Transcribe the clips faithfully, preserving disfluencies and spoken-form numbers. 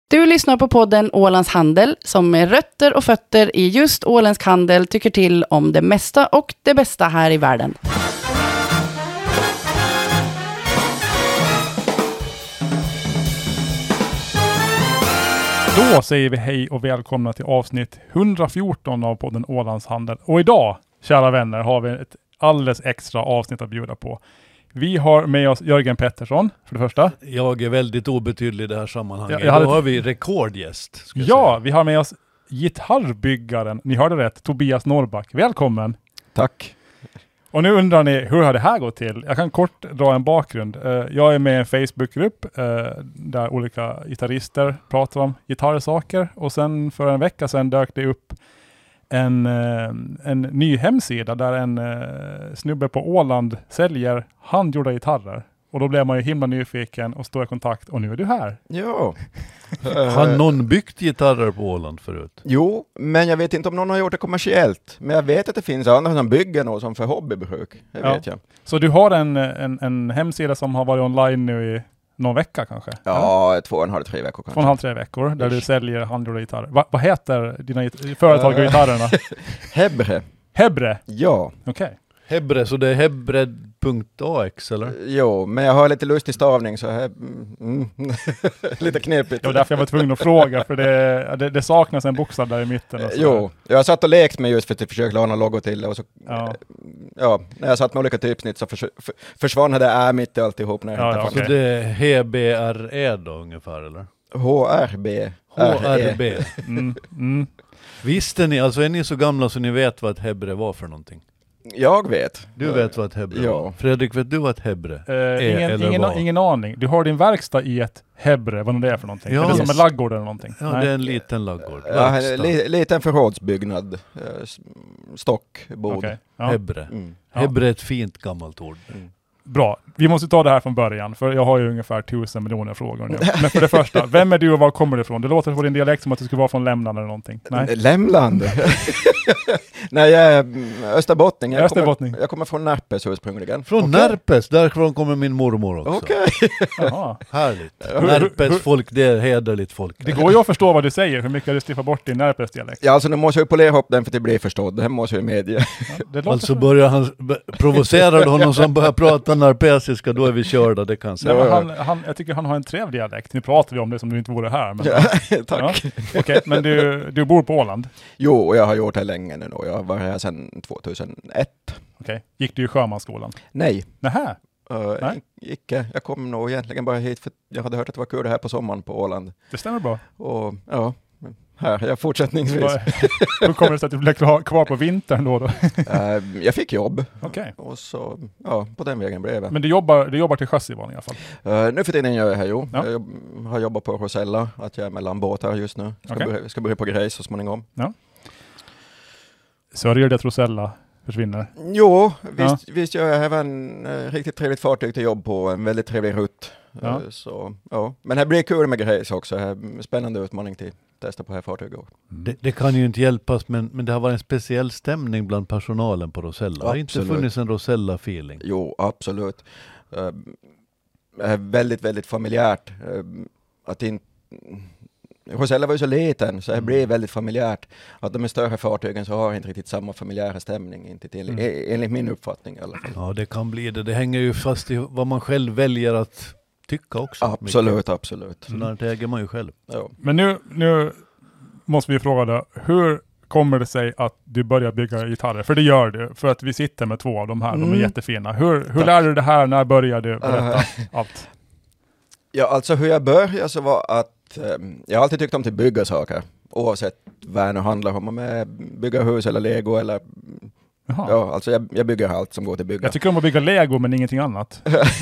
Du lyssnar på podden Ålands Handel som med rötter och fötter i just åländsk handel tycker till om det mesta och det bästa här i världen. Då säger vi hej och välkomna till avsnitt hundrafjorton av podden Ålands Handel. Och idag, kära vänner, har vi ett alldeles extra avsnitt att bjuda på. Vi har med oss Jörgen Pettersson, för det första. Jag är väldigt obetydlig i det här sammanhanget. Ja, hade... Då har vi rekordgäst. Ja, säga. vi har med oss gitarrbyggaren, ni hörde rätt, Tobias Norrback. Välkommen! Tack! Och nu undrar ni, hur har det här gått till? Jag kan kort dra en bakgrund. Jag är med i en Facebookgrupp där olika gitarrister pratar om gitarrsaker. Och sen för en vecka sedan dök det upp en, en ny hemsida där en snubbe på Åland säljer handgjorda gitarrer. Och då blev man ju himla nyfiken och står i kontakt. Och nu är du här. Ja. Har någon byggt gitarrer på Åland förut? Jo, men jag vet inte om någon har gjort det kommersiellt. Men jag vet att det finns andra som bygger något som för hobbybruk. Det Ja. vet jag. Så du har en, en, en hemsida som har varit online nu i någon vecka kanske? Ja, eller? två och en halv, tre veckor kanske. Två och en halv, tre veckor där du säljer handgjorda gitarrer. Va, vad heter dina git- företag och gitarrerna? Hebre. Hebre? Ja. Okej. Okay. Hebre, så det är hebre punkt a x eller? Jo, men jag har lite lustig stavning så här, mm, lite knepigt. Det var därför jag var tvungen att fråga, för det, det, det saknas en bokstav där i mitten. Och så. Jo, jag satt och lekt med just för att försöka ha en logo till det och så, Ja. ja, när jag satt med olika typsnitt så förs- för, försvann det är mitt i alltihop när jag Ja, hittade ja, fram. Så det är H B R E då ungefär eller? H R B. H R B. Mm, mm. Visste ni, alltså är ni så gamla så ni vet vad ett hebre var för någonting? Jag vet. Du vet vad ett hebre Ja. var. Fredrik, vet du vad ett hebre Eh, är ingen, eller ingen, var? ingen aning. Du har din verksta i ett hebre, vad det är för någonting. Ja. Är det som Yes. en laggård eller någonting? Ja, Nej. det är en liten laggård. Ja, Verkstad. li, liten förrådsbyggnad. Eh, s- stock, bod. Okej. Ja. Hebre. Mm. Ja. Hebre är ett fint gammalt ord. Bra. Vi måste ta det här från början, för jag har ju ungefär tusen miljoner frågor nu. Men för det första, vem är du och var kommer du ifrån? Det låter på din dialekt som att du skulle vara från Lämland eller någonting. Nej. Lämland? Nej, jag är mm, österbottning. Jag, Österbottning. Kommer, jag kommer från Närpes ursprungligen. Från Okej. Närpes, därifrån kommer min mormor också. Okej. Jaha. Härligt. Hur- Närpes hur- folk, det är hederligt folk. Det går ju att förstå vad du säger, hur mycket du stiffar bort din Närpes dialekt. Ja, alltså nu måste jag ju polera upp den för att det blir förstådd. Det här måste jag ju medge. Ja, det låter Alltså så. börjar han, b- provocerar du honom som börjar prata närpesiska, då är vi körda, det kan jag Nej, säga. men han, han, jag tycker han har en trevlig dialekt. Nu pratar vi om det som du inte vore här. Men, Ja, tack. ja. Okej, men du, du bor på Åland? Jo, och jag har gjort det länge nu. Och jag har varit här sedan tvåtusenett. Okej. Gick du i sjömansskolan? Nej, Nähä? uh, Nej. icke. Jag kom nog egentligen bara hit för att jag hade hört att det var kul det här på sommaren på Åland. Det stämmer bra. Och ja, här är jag fortsättningsvis. Hur kommer det sig att du blev kvar kvar på vintern då? då? Uh, jag fick jobb. Okej. Och så, ja, på den vägen blev det. Men du jobbar, du jobbar till sjöss i alla fall? Uh, nu för tiden gör jag här, jo. Ja. Jag jobb, har jobbat på Rosella, att jag är mellan båtar just nu. Ska, Okej. börja, ska börja på Grejs så småningom. Sörjer det att Rosella försvinner? Jo, visst, Ja. visst gör jag även uh, riktigt trevligt fartyg till jobb på, en väldigt trevlig rutt. Ja. Uh, så, ja. Men det blir kul med Grejs också, här, spännande utmaning till testa på här fartyget. Det, det kan ju inte hjälpas, men, men det har varit en speciell stämning bland personalen på Rosella. Det har inte Absolut. funnits en Rosella-feeling. Jo, absolut. Uh, är väldigt, väldigt familjärt. Uh, att inte... Rosella var ju så liten så det blev väldigt familjärt. Att de är större fartygen så har inte riktigt samma familjära stämning, inte till, Mm. e- enligt min uppfattning i alla fall. Ja, det kan bli det. Det hänger ju fast i vad man själv väljer att tycka också. Absolut, Mycket. absolut. Sådant äger man ju själv. Ja. Men nu, nu måste vi fråga dig, hur kommer det sig att du börjar bygga gitarrer? För det gör du, för att vi sitter med två av de här, de är Mm. jättefina. Hur, hur Tack. lärde du det här? När började du? Berätta Uh, allt. Ja, alltså hur jag började så var att um, jag har alltid tyckt om att bygga saker. Oavsett vad det nu handlar om, om jag bygger hus eller lego eller... Jaha. Ja, alltså jag, jag bygger allt som går till bygga. Jag tycker om att bygga Lego men ingenting annat.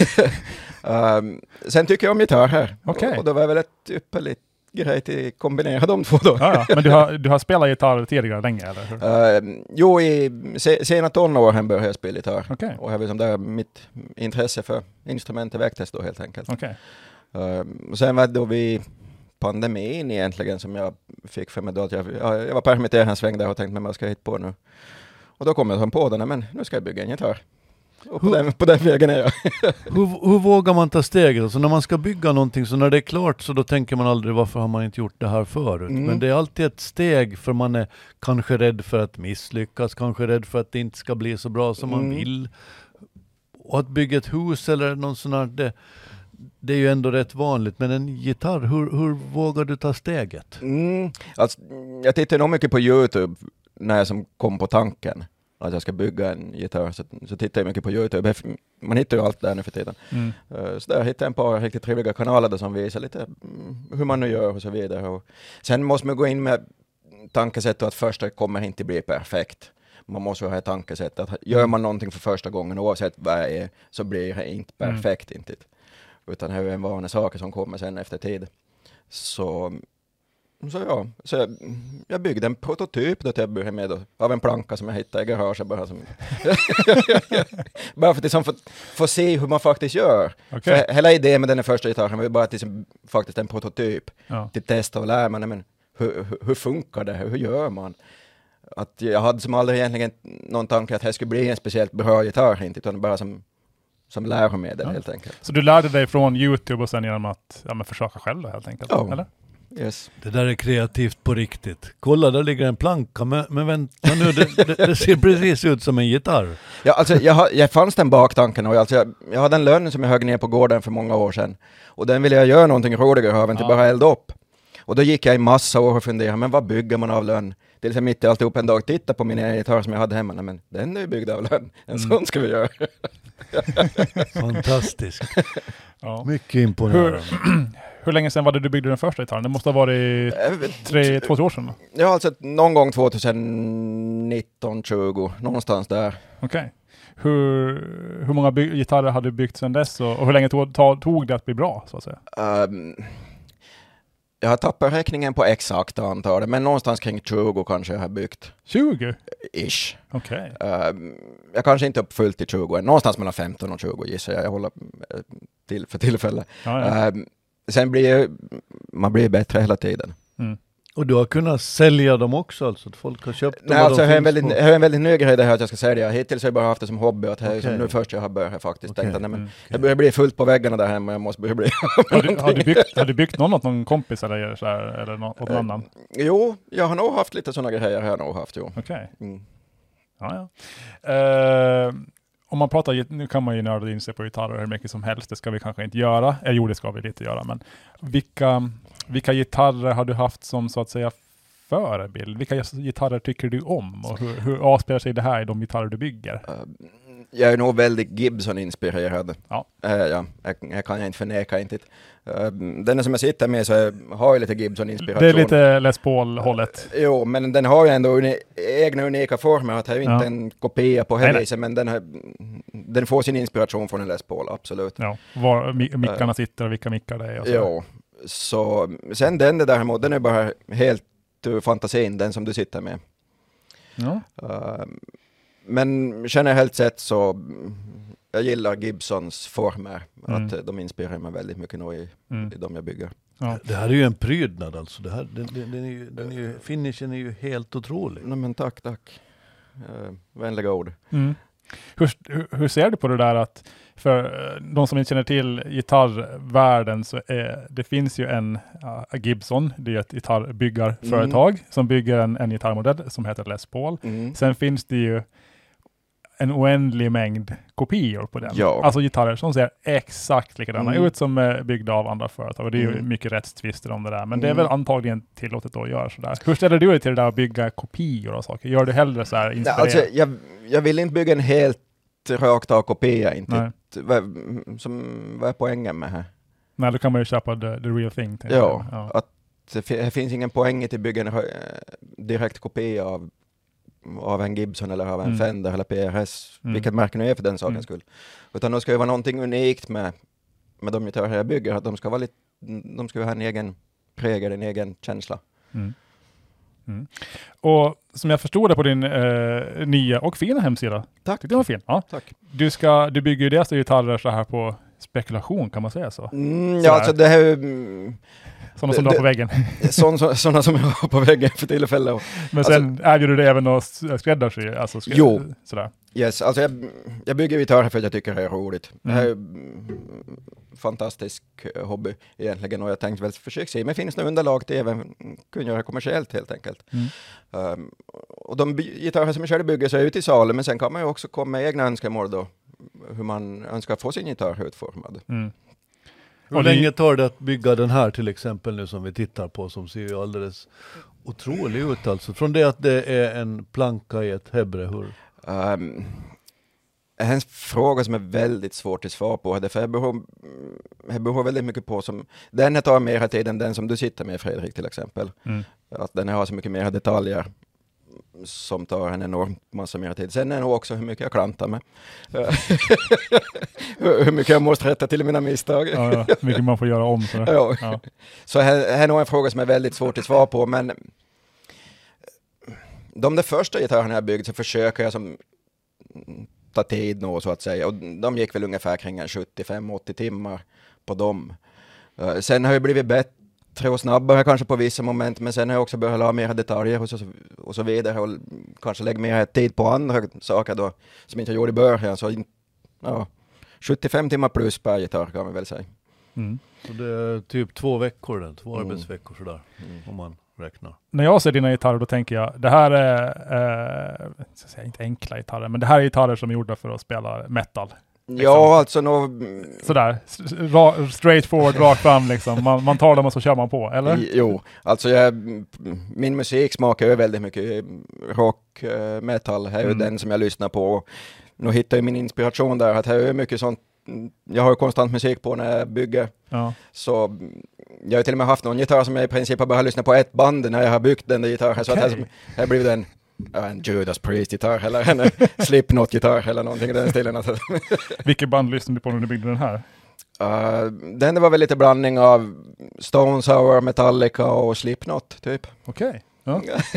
um, sen tycker jag om gitarrer. Okej. Och, och då var det väl ett ypperligt grej till att kombinera de två då. Ja, ja. Men du har, du har spelat gitarr tidigare länge, eller hur? Uh, jo, i se, sena tonåren började jag spela gitarr. Okej. Och jag vet som där mitt intresse för instrumentet väcktes då helt enkelt. Okej. Uh, sen var det då vi pandemin egentligen som jag fick för mig då att jag, ja, jag var permitterad en sväng där och tänkte mig vad ska jag hitta på nu. Och då kom jag på den, men nu ska jag bygga en gitarr. Och på, den, på den vägen är jag. hur, hur vågar man ta steget? Alltså när man ska bygga någonting, så när det är klart så då tänker man aldrig varför har man inte gjort det här förut. Mm. Men det är alltid ett steg, för man är kanske rädd för att misslyckas, kanske rädd för att det inte ska bli så bra som Mm. man vill. Och att bygga ett hus eller någon sån här, det, det är ju ändå rätt vanligt. Men en gitarr, hur, hur vågar du ta steget? Mm. Alltså, jag tittar nog mycket på YouTube när jag som kom på tanken att jag ska bygga en gitarr, så, så tittar jag mycket på YouTube. Man hittar ju allt där nu för tiden. Mm. Uh, så där hittar jag ett par riktigt trevliga kanaler där som visar lite mm, hur man nu gör och så vidare. Och sen måste man gå in med tankesättet att första kommer inte bli perfekt. Man måste ha ett tankesätt att gör man någonting för första gången, oavsett vad det är, så blir det inte perfekt. Mm. Inte. Utan det är en vanlig sak som kommer sen efter tid. Så, så ja, så jag, jag byggde en prototyp då till att börja med då, av en planka som jag hittade i garaget. Bara, som, bara för att liksom få, få se hur man faktiskt gör. Okay. För hela idén med den första gitarren var bara att liksom, faktiskt en prototyp Ja. till testa och lära mig, men hur, hur, hur funkar det? Hur gör man? Att jag hade som aldrig egentligen någon tanke att det skulle bli en speciellt bra gitarr, inte, utan bara som, som läromedel, ja. Helt enkelt. Så du lärde dig från YouTube och sen genom att ja, men försöka själv då, helt enkelt? Ja. Eller? Yes. Det där är kreativt på riktigt. Kolla, där ligger en planka, men, men vänta nu, det, det, det ser precis ut som en gitarr. Ja, alltså jag, har, jag fanns den baktanken, och alltså jag, jag hade en lönn som jag högg ner på gården för många år sedan. Och den ville jag göra någonting roligare av än till Ja. bara elda upp. Och då gick jag i massa år och funderade, men vad bygger man av lönn? Till exempel mitt i alltihop en dag, titta på min egen gitarr som jag hade hemma. Nej, men den är ju byggd av lönn. En Mm. sån ska vi göra. Fantastiskt. Ja. Mycket imponerande. Hur, hur länge sedan var det du byggde den första gitarren? Det måste ha varit tre, två, tre år sedan? Ja, alltså någon gång tjugonitton tjugo, någonstans där. Okej. Okay. Hur, hur många by- gitarrer hade du byggt sedan dess? Och, och hur länge tog, tog, tog det att bli bra, så att säga? Um, jag har tappat räkningen på exakt antalet, men någonstans kring tjugo kanske jag har byggt. tjugo? Ish. Okej. Okay. Um, jag kanske inte uppfyllt till tjugo än. Någonstans mellan femton och tjugo gissar jag. Jag håller uh, till för tillfället. Ja, ja. Um, sen blir jag, man blir bättre hela tiden. Mm. Och du har kunnat sälja dem också, alltså att folk har köpt dem? Nej, alltså jag har en finns väldigt, på- jag har en väldigt ny grej det här att jag ska sälja. Hittills har jag bara haft det som hobby. Att det är Okej. som nu först jag har börjat faktiskt. Okej. Tänkt att, nej, men Mm. jag börjar bli fullt på väggarna där hemma. Jag måste börja bli Har, du, har, du byggt, har du byggt någon åt någon kompis eller, så här, eller något, åt någon annan? Jo, jag har nog haft lite sådana grejer. Har jag nog haft, jo. Okej. Okay. Mm. Ja, ja. Eh, om man pratar, nu kan man ju nörda in sig på gitarrer hur mycket som helst. Det ska vi kanske inte göra. Eh, jo, det ska vi lite göra. Men vilka, vilka gitarrer har du haft som så att säga förebild? Vilka gitarrer tycker du om? Och hur, hur avspelar sig det här i de gitarrer du bygger? Uh, jag är nog väldigt Gibson-inspirerad. Ja. Uh, ja, jag, jag kan jag inte förneka. Inte. Uh, den som jag sitter med så jag har ju lite Gibson-inspiration. Det är lite Les Paul-hållet. Uh, jo, men den har ju ändå uni- egna unika former. Att det är ju inte Ja. en kopia på Nej, nej. hela men den, har, den får sin inspiration från en Les Paul, absolut. Ja, var mi- mickarna sitter och vilka mickar det är. Och så. Jo, så sen den där däremot, den är bara helt ur fantasin, den som du sitter med. Ja. Uh, men generellt sett så jag gillar Gibsons former. Mm. Att de inspirerar mig väldigt mycket nog i, Mm. i de jag bygger. Ja. Det här är ju en prydnad alltså. Det här, den, den, den är ju, den är ju, finishen är ju helt otrolig. Nej, men tack, tack. Uh, vänliga ord. Mm. Hur, hur, hur ser du på det där att för eh, de som inte känner till gitarrvärlden så är, det finns ju en uh, Gibson, det är ett gitarrbyggarföretag Mm. som bygger en, en gitarrmodell som heter Les Paul. Mm. Sen finns det ju en oändlig mängd kopior på den. Ja. Alltså gitarrer som ser exakt likadana Mm. ut som är byggda av andra företag. Och det är ju Mm. mycket rättstvister om det där. Men det är Mm. väl antagligen tillåtet då att göra sådär. Hur ställer du dig till det där att bygga kopior och saker? Gör du hellre så här Nej, inspirerat? alltså, jag, jag vill inte bygga en helt rakt av kopia. Inte. Nej. Vad, som, vad är poängen med det här? Nej, då kan man ju köpa the, the real thing. tänker Ja, jag. Ja. att det fi- det finns ingen poäng i att bygga en eh, direkt kopia av, av en Gibson eller av en Mm. Fender eller P R S, Mm. vilket märke nu är för den sakens Mm. skull. Utan det ska ju vara någonting unikt med, med de gitarrer jag bygger, att de ska vara lite, de ska ha en egen prägel, en egen känsla. Mm. Mm. Och som jag förstod det på din eh, nya och fina hemsida. Tack. Tyckte det var fin. Ja. Tack. Du, ska, du bygger ju deras gitarrer så här på spekulation, kan man säga så? Mm, Sådär. ja, alltså det här är mm, Sådana som Det- du har det- på väggen. sån- så, sådana som jag har på väggen för tillfället. Och, Men sen erbjuder du det även att s- skräddarsy? Alltså skräd- Jo. Sådär. Yes, alltså jag, jag bygger gitarrer för att jag tycker det är roligt. Mm. Det här är en fantastisk hobby egentligen och jag tänkte väl försöka se, men finns det underlag till även kunna göra kommersiellt helt enkelt. Mm. Um, och de gitarrer som jag själv bygger så är ute i salen, men sen kan man ju också komma med egna önskemål då, hur man önskar få sin gitarr utformad. Mm. Hur länge tar det att bygga den här till exempel nu som vi tittar på, som ser ju alldeles otrolig ut alltså? Från det att det är en planka i ett hebre, hur? Um, en fråga som är väldigt svårt att svara på, det för jag beror, jag beror väldigt mycket på som, den tar mer tid än den som du sitter med, Fredrik, till exempel. Mm. Att den har så mycket mer detaljer som tar en enorm massa mer tid. Sen är det nog också hur mycket jag klantar med. Hur mycket jag måste rätta till mina misstag. Ja, ja. Mycket man får göra om. Så, ja. Ja. Så här, här är nog en fråga som är väldigt svårt att svara på, men de där första gitarrerna jag byggt så försöker jag som ta tid nå så att säga. Och de gick väl ungefär kring sjuttiofem åttio timmar på dem. Uh, sen har jag blivit bättre och snabbare kanske på vissa moment, men sen har jag också börjat ha mer detaljer och så, och så vidare och kanske lägga mer tid på andra saker då som inte jag gjorde i början. Så ja, sjuttiofem timmar plus per gitarr kan man väl säga. Mm. Så det är typ två veckor, där, två mm. arbetsveckor sådär, mm. om man räknar. När jag ser dina gitarrer då tänker jag, det här är eh, jag säga, inte enkla gitarrer, men det här är gitarrer som är gjorda för att spela metal. Liksom. Ja, alltså nå... Sådär, ra- straight forward, rakt fram liksom. Man, man tar dem och så kör man på, eller? Jo, alltså jag, min musik smakar ju väldigt mycket rock, metal, här är mm. ju den som jag lyssnar på. Nu hittar jag min inspiration där, att här är mycket sånt, jag har ju konstant musik på när jag bygger. Ja. Så jag har till och med haft någon gitarr som jag i princip har bara lyssnat på ett band när jag har byggt den där gitarren. Okay. Så att här, här blir det en, en Judas Priest-gitarr eller en Slipknot-gitarr eller någonting i den stilen. Vilket band lyssnade du på när du byggde den här? Uh, den var väl lite blandning av Stone Sour, Metallica och Slipknot typ. Okej. Okay. Ja.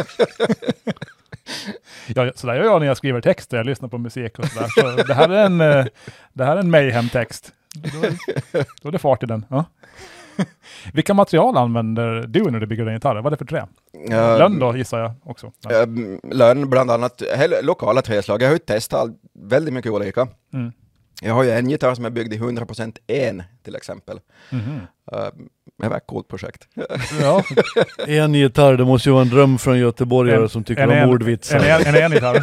Ja, så där gör jag när jag skriver texter, jag lyssnar på musik och sådär. Så det här är en, det här är en Mayhem-text. Då är, då är det fart i den. Ja. Vilka material använder du när du bygger din gitarr? Vad är det för trä? Uh, lönn då, gissar jag också. Ja. Uh, lönn bland annat, hel- lokala träslag. Jag har ju testat väldigt mycket olika. Mm. Jag har ju en gitarr som är byggd i hundra procent en till exempel. Mm-hmm. Uh, det var ett coolt projekt. Ja. En gitarr, det måste ju vara en dröm från göteborgare en, som tycker en, om ordvitsar. En, en, en, en gitarr.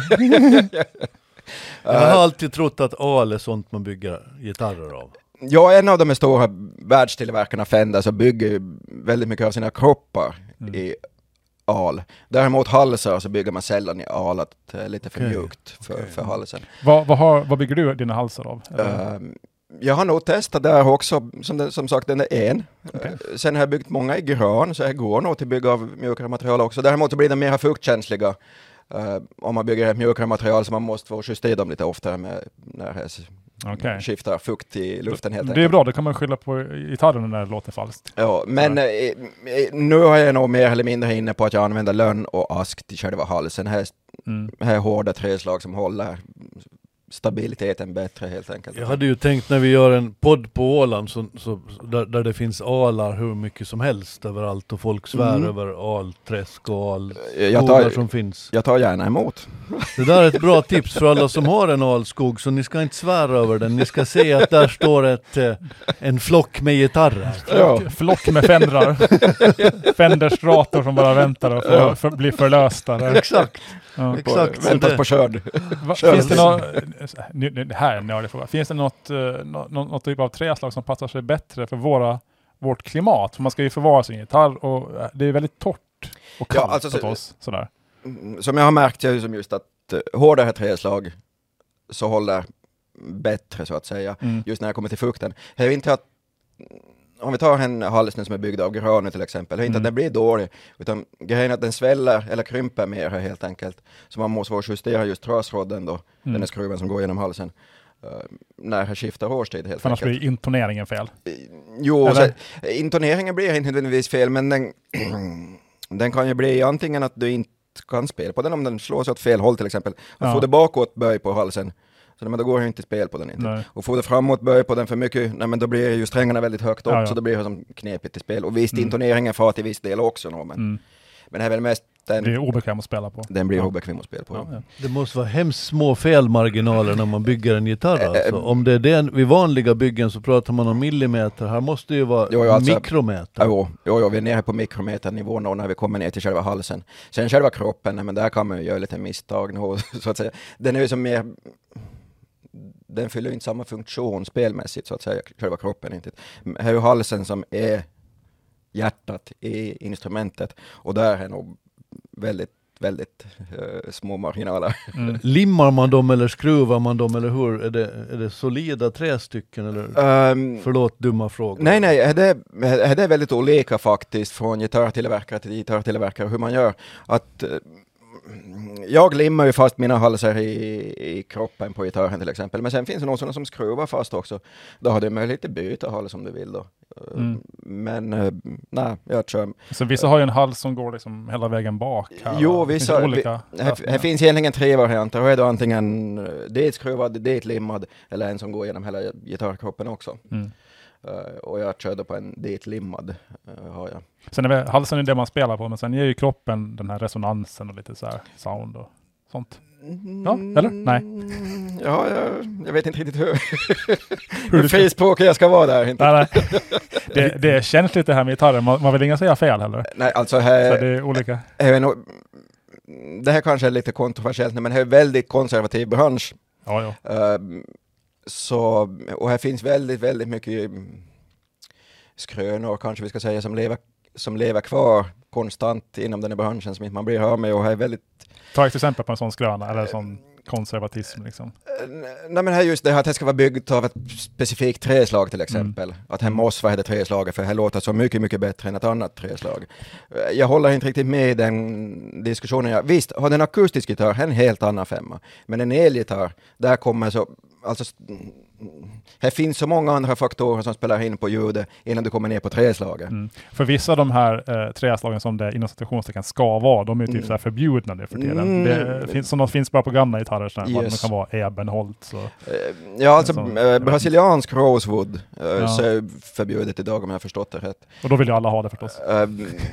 Jag har alltid trott att al är sånt man bygger gitarrer av. Ja, en av de stora världstillverkarna Fender så bygger ju väldigt mycket av sina kroppar mm. i al. Däremot halsar så bygger man sällan i al, att det är lite för okay. mjukt för, okay. för halsen. Vad, vad, har, vad bygger du dina halsar av? Uh, jag har nog testat där också, som, det, som sagt den är en. Okay. Uh, sen har jag byggt många i gran, så jag går nog till bygga av mjukare material också. Däremot så blir de mer fuktkänsliga uh, om man bygger ett mjukare material, så man måste få justera dem lite oftare med när jag okay. skiftar fukt i luften helt Det enkelt. är bra, då kan man skylla på gitarren när det låter falskt. Ja, men eh, nu har jag nog mer eller mindre inne på att jag använder lönn och ask till själva halsen. Här, mm. här är hårda träslag som håller stabiliteten bättre helt enkelt. Jag hade ju tänkt när vi gör en podd på Åland så, så, där, där det finns alar hur mycket som helst överallt och folk svär mm. över alträsk och alskogar som finns. Jag tar gärna emot. Det där är ett bra tips för alla som har en alskog, så ni ska inte svära över den. Ni ska se att där står ett, en flock med gitarrer. Flock, ja. flock med fendrar. Fenderstrator som bara väntar och får, ja. för, blir förlösta. Där. Exakt. Ja, Exakt. Väntas på körd. Va, finns det något, det här är en nördig fråga. Finns det något, något, något typ av träslag som passar sig bättre för våra, vårt klimat? För man ska ju förvara sin gitarr och det är väldigt torrt och kallt ja, alltså, åt oss. Sådär. Som jag har märkt är som just att uh, hårdare träslag så håller bättre så att säga. Mm. Just när jag kommer till fukten. Jag vet inte att om vi tar en halsning som är byggd av gran till exempel, det är inte mm. att den blir dålig, utan grejen är att den sväller eller krymper mer helt enkelt. Så man måste vara justera just trasrodden då, mm. den är skruven som går genom halsen, uh, när jag skiftar årstid helt För enkelt. annars blir intoneringen fel. Uh, jo, så, intoneringen blir inte nödvändigtvis fel, men den, den kan ju bli antingen att du inte kan spela på den om den slår sig åt fel håll till exempel. Och ja. får det bakåt böj på halsen, så men då går det inte spel på den inte. Nej. Och får det framåt böj på den för mycket, nej, men då blir ju strängarna väldigt högt upp, ja, ja. så då blir det som knepigt i spel. Och visst, mm. intoneringen far till viss del också. No, men, mm. men det är väl mest Den, det är obekväm att spela på. Den blir ja. obekväm att spela på. Ja, ja. Det måste vara hemskt små felmarginaler när man bygger en gitarr. Alltså. Om det är den, vid vanliga byggen så pratar man om millimeter. Här måste ju vara jo, alltså, mikrometer. Jo, jo, jo, vi är nere på mikrometernivån när vi kommer ner till själva halsen. Sen själva kroppen, men där kan man ju göra lite misstag. Nu, så att säga. Den är ju som mer... Den fyller inte samma funktion spelmässigt, så att säga, själva kroppen. Inte. Här är ju halsen som är hjärtat i instrumentet. Och där är nog väldigt, väldigt uh, små marginaler. Mm. Limmar man dem eller skruvar man dem eller hur? Är det, är det solida tre stycken? Eller? Um, Förlåt, dumma frågor. Nej, nej. Det, det är väldigt olika faktiskt från gitarrtillverkare till gitarrtillverkare hur man gör. Att... Uh, jag limmar ju fast mina halsar i, i kroppen på gitarren till exempel. Men sen finns det någon sådana som skruvar fast också. Då har du möjlighet att byta hals om du vill då. Mm. Men uh, nej, jag kör. Så vissa har ju en hals som går liksom hela vägen bak. Här, jo, vissa. Olika vi, här, här finns egentligen tre varianter. Och är då antingen det-skruvad, det-limmad eller en som går genom hela gitarrkroppen också. Mm. Uh, och jag körde på en det-limmad. Uh, har jag. Sen är väl, halsen är det man spelar på, men sen ger ju kroppen den här resonansen och lite så här sound och sånt. Ja, eller? Nej. Ja, jag, jag vet inte riktigt hur, hur frispråkig jag ska vara där. Inte. Nej, nej. Det, det är känsligt det här med gitarren. Man, man vill inga säga fel heller. Nej, alltså här... Så det är olika. Här är nog, det här kanske är lite kontroversiellt, men det här är en väldigt konservativ bransch. Ja, ja. Uh, så, och här finns väldigt, väldigt mycket skrönor, kanske vi ska säga, som lever, som lever kvar konstant inom den här branschen som inte man blir hör med. Och här är väldigt... Ta ett exempel på en sån skröna, eller sån konservatism liksom. Nej, men här just det här att det ska vara byggt av ett specifikt träslag till exempel. Mm. Att här måste vara det träslaget, för här låter så mycket, mycket bättre än ett annat träslag. Jag håller inte riktigt med i den diskussionen. Visst, har den akustisk gitarr en helt annan femma. Men en elgitarr, där kommer så... Alltså, här finns så många andra faktorer som spelar in på ljudet innan du kommer ner på träslaget. Mm. För vissa av de här eh, träslagen som det inom situationstecken ska vara, de är typ mm. så här förbjudna nu för tiden. Mm. Det finns, som de finns bara på gamla gitarrer, så yes. Vad de kan vara Ebenholtz. Och, uh, ja, alltså som, äh, brasiliansk rosewood äh, ja. Så är förbjudet idag om jag har förstått det rätt. Och då vill ju alla ha det förstås. Uh,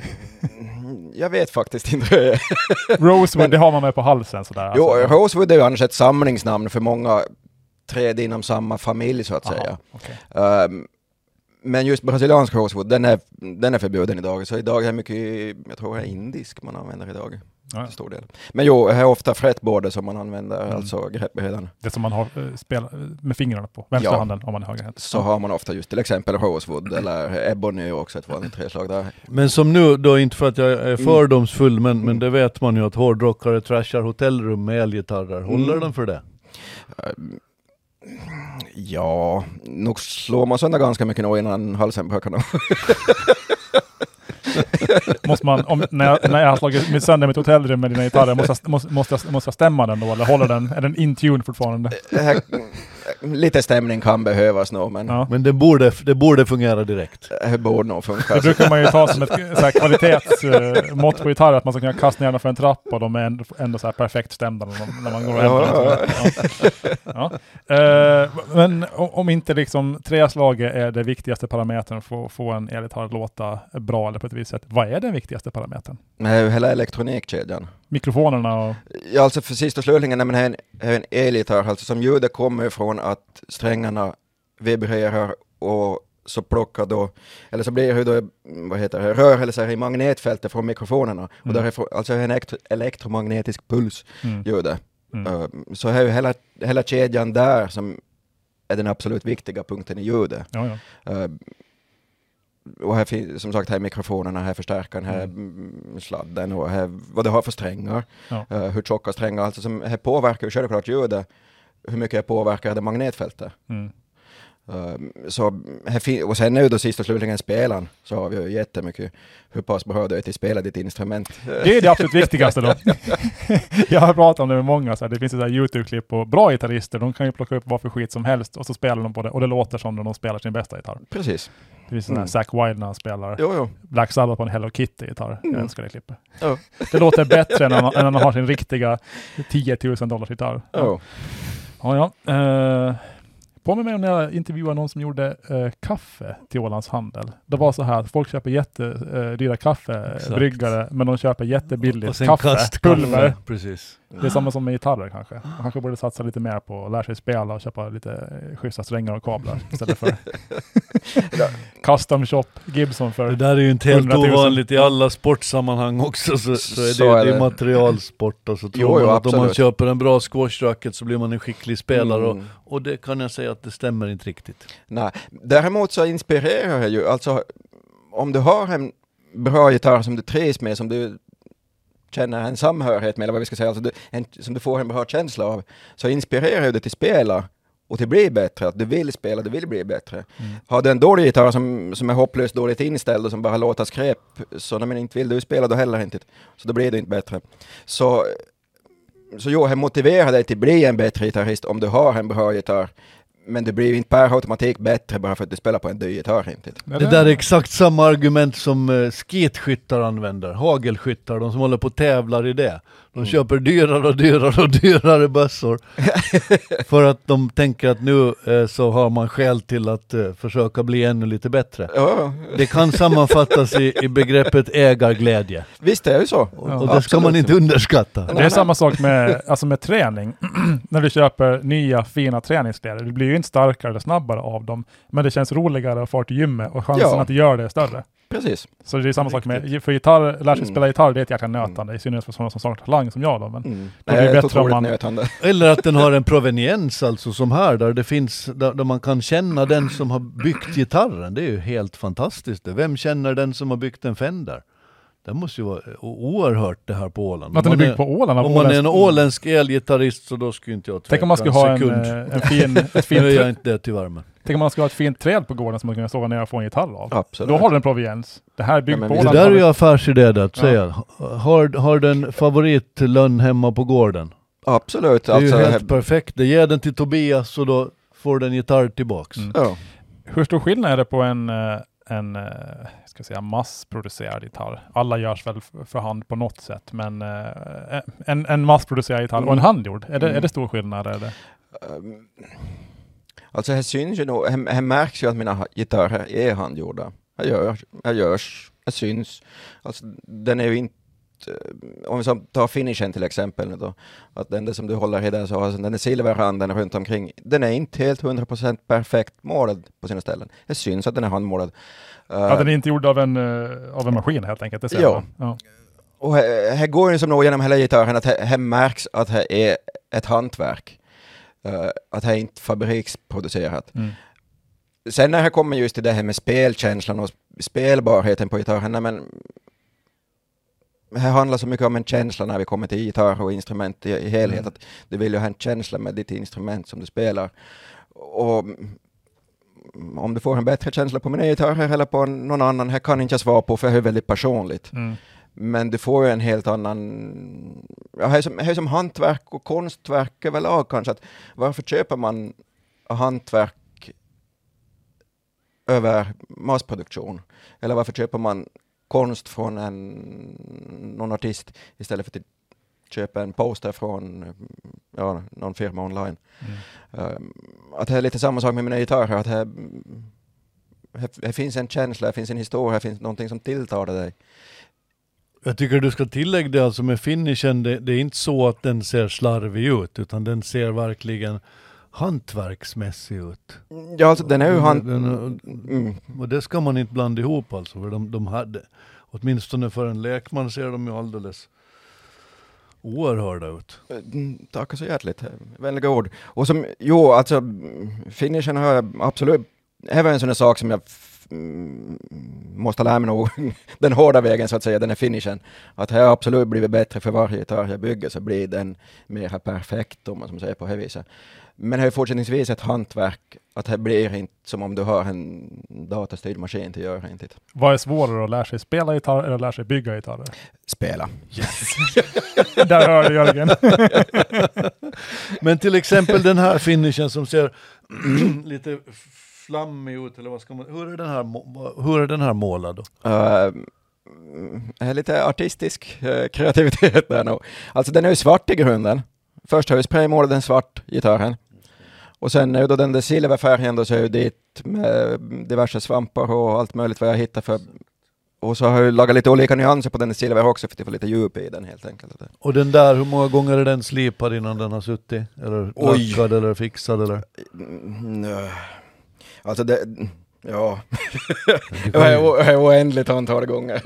jag vet faktiskt inte. Rosewood, men, det har man med på halsen. Sådär, jo, alltså. Rosewood är ju annars ett samlingsnamn för många träd inom samma familj så att Aha, säga. Okay. Um, men just brasiliansk rosewood, den är, den är förbjuden idag. Så idag är det mycket, jag tror det är indisk man använder idag. Ja. Till stor del. Men jo, här är ofta fretboarder som man använder, mm. alltså greppbrädan. Det som man har uh, spel, med fingrarna på, vänsterhanden ja. Om man är högerhänt. Så ja. Har man ofta just till exempel rosewood eller ebony också ett vanligt träslag där. Men som nu då, inte för att jag är fördomsfull, men, mm. men det vet man ju att hårdrockare trashar hotellrum med elgitarrer. Håller mm. den för det? Um, Ja, nog slår man sönder ganska mycket nog innan halsen brukar nog. Måste man, om, när, jag, när jag har slagit mitt sönder mitt hotellrum med dina gitarrer, måste, måste, måste, jag, måste jag stämma den då? Eller håller den, är den in tune fortfarande? Lite stämning kan behövas nog, men... Ja. Men det borde, det borde fungera direkt. Det borde nog funka. Det brukar man ju ta som ett så här, kvalitetsmått uh, på gitarrer, att man ska kunna kasta ner dem för en trapp och de är ändå, ändå så här perfekt stämda när man, när man går och hämtar ja. ja. uh, Men om inte liksom träslaget är det viktigaste parametern för att få en elgitarr att låta bra eller på ett visst sätt, vad är den viktigaste parametern? Hela elektronikkedjan. Mikrofonerna och... Ja, alltså för sista slutningen när man har en, en elgitarr, alltså som ljudet kommer från att strängarna vibrerar och så plockar då, eller så blir det då, vad heter det, rörelser i magnetfältet från mikrofonerna. Mm. Och därifrån, alltså en elektro, elektromagnetisk puls mm. ljudet. Mm. Uh, så här är hela, hela kedjan där som är den absolut viktiga punkten i ljudet. Ja, ja. Uh, och här finns, som sagt, här är mikrofonerna, här förstärkaren, här mm. sladden och här vad det har för strängar. Ja. Uh, hur tjocka strängar, alltså som här påverkar ju självklart ljudet, hur mycket jag påverkar det magnetfältet. Mm. Uh, så här fin- och sen nu då sist och slutligen spelaren, så har vi ju jättemycket hur pass bra du är till att spela ditt instrument. Det är det absolut viktigaste då. Jag har pratat om det med många, så här, det finns ett YouTube-klipp på bra gitarrister, de kan ju plocka upp vad för skit som helst och så spelar de på det och det låter som när de spelar sin bästa gitarr. Precis. Det finns sån här mm. Zack Wilde när han spelar jo, jo. Black Sabbath på en Hello Kitty-gitarr. Jag mm. önskar det klippet. Oh. Det låter bättre än när han, än när han har sin riktiga tio tusen dollars gitarr. Oh. Ja, ja. Uh, Påminner mig om när jag intervjuade någon som gjorde eh, kaffe till Ålands Handel. Det var så här, folk köper jättedyra kaffebryggare, men de köper jättebilligt kaffe, pulver. Precis. Det är samma som med gitarrer kanske. Man kanske borde satsa lite mer på att lära sig spela och köpa lite schyssta strängar och kablar istället för custom shop Gibson för det där är ju inte helt ovanligt i alla sportsammanhang också, så, så är det, så är det, det är materialsport och så tror jo, man jo, att om man köper en bra squashracket så blir man en skicklig spelare mm. och, och det kan jag säga att det stämmer inte riktigt. Nej, däremot så inspirerar jag ju, alltså om du har en bra gitarr som du trivs med, som du känner en samhörighet med, eller vad vi ska säga, alltså du, en, som du får en bra känsla av, så inspirerar det till spela och till bli bättre, att du vill spela, du vill bli bättre. Mm. Har du en dålig gitarr som, som är hopplöst dåligt inställd och som bara låter skräp, så när man inte vill du spela då heller inte, så då blir det inte bättre. Så, så jag motiverar dig till att bli en bättre gitarrist om du har en bra gitarr. Men det blir ju inte per automatik bättre bara för att du spelar på en dyr gitarr. Inte. Det där är exakt samma argument som uh, skitskyttar använder. Hagelskyttar, de som håller på och tävlar i det. De mm. köper dyrare och dyrare och dyrare bössor. För att de tänker att nu uh, så har man skäl till att uh, försöka bli ännu lite bättre. Ja. Det kan sammanfattas i, i begreppet ägarglädje. Visst är det så. Och, och det ska man inte underskatta. Det är samma sak med, alltså med träning. När du köper nya fina träningskläder. Du blir ju inte starkare eller snabbare av dem. Men det känns roligare att få till gymmet och chansen ja. att göra det är större. Precis. Så det är samma sak med, för gitarr, lära sig mm. spela gitarr, det är ett jäkla nötande. Mm. I synnerhet för sådana som saknar talang som jag då. Men mm. det är Nej, bättre om man... Eller att den har en proveniens, alltså som här, där det finns, där, där man kan känna den som har byggt gitarren. Det är ju helt fantastiskt. Vem känner den som har byggt en Fender? Det måste ju vara oerhört det här på Åland. Att den är byggd på Åland? Om man är en åländsk elgitarrist så då skulle inte jag tveka. Tänk om man skulle ha en, en fin... Ett fint nu är jag inte det tyvärr, men. Tänk om man ska ha ett fint träd på gården som man kan stå ner och få en gitarr av. Absolut. Då har den proveniens. Det här är byggt ja, på det Åland. Det där är ju affärsidé det att ja. säga. Har, har den favoritlönn hemma på gården? Absolut. Det är alltså, ju helt perfekt. Det ger den till Tobias och då får den gitarr tillbaks. Mm. Ja. Hur stor skillnad är det på en... en ska säga massproducerad gitarr. Alla görs väl för hand på något sätt, men eh, en, en massproducerad gitarr mm. och en handgjord, är det, mm. är det stor skillnad? Är det? Um, alltså här syns ju nog, här, här märks ju att mina gitarrer är handgjorda. Här görs, här görs, här syns. Alltså den är ju inte, om vi tar finishen till exempel då, att den där som du håller i där så alltså, den är silverranden runt omkring, den är inte helt hundra procent perfekt målad på sina ställen. Det syns att den är handmålad. Ja, den är inte gjord av en, uh, av en maskin helt enkelt. Det ser ja. ja. Och här, här går ju som nog genom hela gitarren att här, här märks att det är ett hantverk. Uh, att det är inte fabriksproducerat. Mm. Sen när det kommer just till det här med spelkänslan och spelbarheten på gitarren, men här handlar så mycket om en känsla när vi kommer till gitarr och instrument i, i helhet. Mm. Att du vill ju ha en känsla med ditt instrument som du spelar. Och om du får en bättre känsla på mina gitarrer eller på någon annan, här kan inte jag svara på för det är väldigt personligt. Mm. Men du får ju en helt annan, ja, här är som, här är som hantverk och konstverk överlag kanske. Att varför köper man hantverk över massproduktion? Eller varför köper man konst från en, någon artist istället för att köpa en poster från ja, någon firma online. Mm. Um, att det är lite samma sak med mina gitarrer. Att det, det finns en känsla, det finns en historia, det finns någonting som tilltar dig. Jag tycker du ska tillägga det alltså med finishen. Det, det är inte så att den ser slarvig ut, utan den ser verkligen hantverksmässig ut. Ja, alltså den är ju hand... Den, mm. Och det ska man inte blanda ihop alltså. För de, de hade, åtminstone för en lekman ser de ju alldeles oerhörda ut. Tack så hjärtligt. Vänliga ord. Och som, jo, alltså finishen har jag absolut, det var en sån sak som jag f- måste lära mig nog den hårda vägen så att säga, den är finishen. Att det har absolut blivit bättre för varje gitarr jag bygger så blir den mer perfekt om man som säger på det viset. Men det är fortsättningsvis ett hantverk att det blir inte som om du har en datastyrd maskin till att göra inte. Vad är svårare att lära sig spela gitarr eller att lära sig bygga gitarrer? Spela. Yes. Där hör du Jörgen. Men till exempel den här finishen som ser lite flammig ut eller vad ska man, hur är den här hur är den här målad då? Uh, är lite artistisk uh, kreativitet där nog. Alltså den är ju svart i grunden. Först har vi spraymålat den svart gitarren. Och sen är ju då den där silverfärgen då så är ju dit med diverse svampar och allt möjligt vad jag hittar för. Och så har jag lagat lite olika nyanser på den silver också för att få lite djup i den helt enkelt. Och den där, hur många gånger är den slipad innan den har suttit? Eller lackad eller fixad eller? Mm, alltså det, ja, det är oändligt antal gånger.